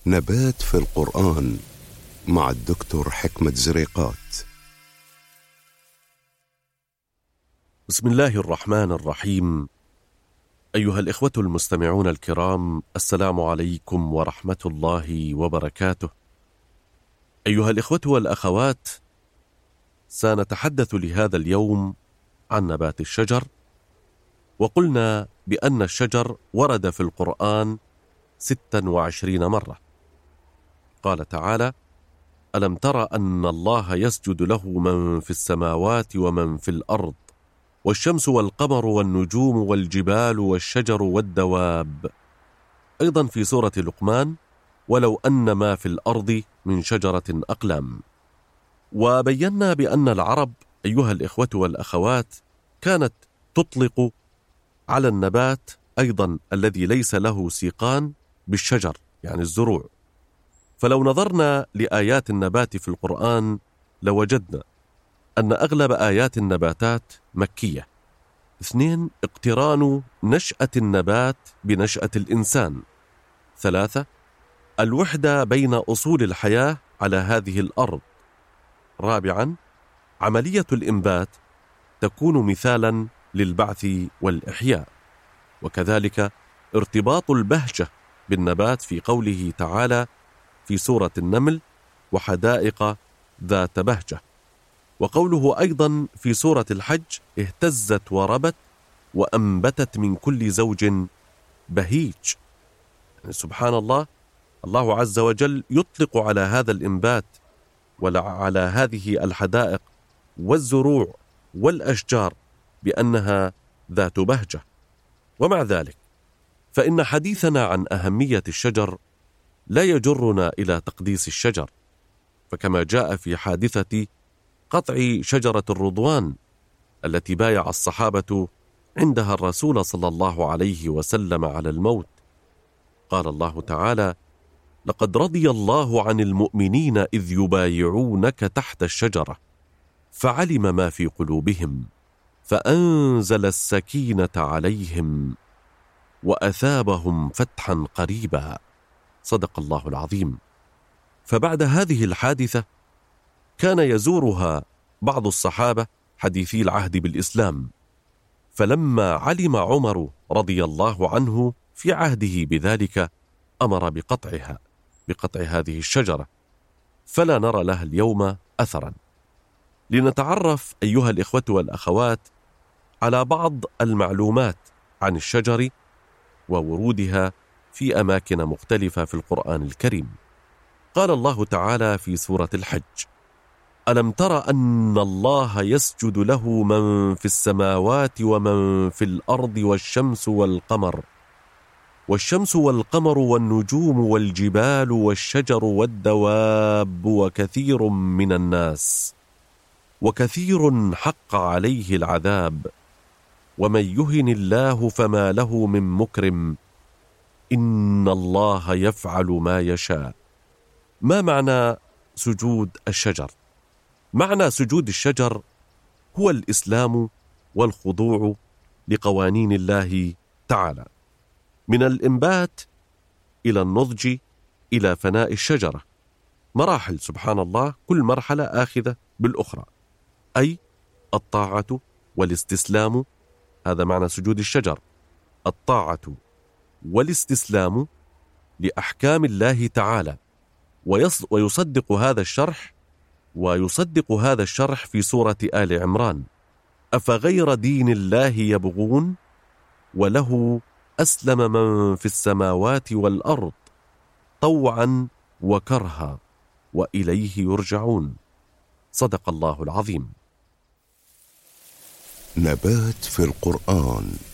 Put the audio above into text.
نبات في القرآن مع الدكتور حكمة زريقات. بسم الله الرحمن الرحيم. أيها الإخوة المستمعون الكرام، السلام عليكم ورحمة الله وبركاته. أيها الإخوة والأخوات، سنتحدث لهذا اليوم عن نبات الشجر. وقلنا بأن الشجر ورد في القرآن 26 مرة. قال تعالى: ألم تر أن الله يسجد له من في السماوات ومن في الأرض والشمس والقمر والنجوم والجبال والشجر والدواب. أيضا في سورة لقمان: ولو أن ما في الأرض من شجرة أقلام. وبينا بأن العرب أيها الإخوة والأخوات كانت تطلق على النبات أيضا الذي ليس له سيقان بالشجر، يعني الزروع. فلو نظرنا لآيات النبات في القرآن لوجدنا أن أغلب آيات النباتات مكية. 2. اقتران نشأة النبات بنشأة الإنسان. 3. الوحدة بين أصول الحياة على هذه الأرض. 4. عملية الإنبات تكون مثالا للبعث والإحياء. وكذلك ارتباط البهجة بالنبات في قوله تعالى في سورة النمل: وحدائق ذات بهجة. وقوله أيضا في سورة الحج: اهتزت وربت وأنبتت من كل زوج بهيج. يعني سبحان الله، الله عز وجل يطلق على هذا الإنبات وعلى هذه الحدائق والزروع والأشجار بأنها ذات بهجة. ومع ذلك فإن حديثنا عن أهمية الشجر لا يجرنا إلى تقديس الشجر، فكما جاء في حادثة قطع شجرة الرضوان التي بايع الصحابة عندها الرسول صلى الله عليه وسلم على الموت، قال الله تعالى: لقد رضي الله عن المؤمنين إذ يبايعونك تحت الشجرة فعلم ما في قلوبهم فأنزل السكينة عليهم وأثابهم فتحا قريبا. صدق الله العظيم. فبعد هذه الحادثة كان يزورها بعض الصحابة حديثي العهد بالإسلام، فلما علم عمر رضي الله عنه في عهده بذلك أمر بقطع هذه الشجرة، فلا نرى لها اليوم أثرا. لنتعرف أيها الإخوة والأخوات على بعض المعلومات عن الشجر وورودها في أماكن مختلفة في القرآن الكريم. قال الله تعالى في سورة الحج: ألم تر أن الله يسجد له من في السماوات ومن في الأرض والشمس والقمر والنجوم والجبال والشجر والدواب وكثير من الناس وكثير حق عليه العذاب ومن يهن الله فما له من مكرم إن الله يفعل ما يشاء. ما معنى سجود الشجر؟ معنى سجود الشجر هو الإسلام والخضوع لقوانين الله تعالى، من الإنبات إلى النضج إلى فناء الشجرة، مراحل سبحان الله، كل مرحلة آخذة بالأخرى، أي الطاعة والاستسلام. هذا معنى سجود الشجر، الطاعة والاستسلام لأحكام الله تعالى. ويصدق هذا الشرح في سورة آل عمران: أفغير دين الله يبغون وله أسلم من في السماوات والأرض طوعا وكرها وإليه يرجعون. صدق الله العظيم. نبات في القرآن.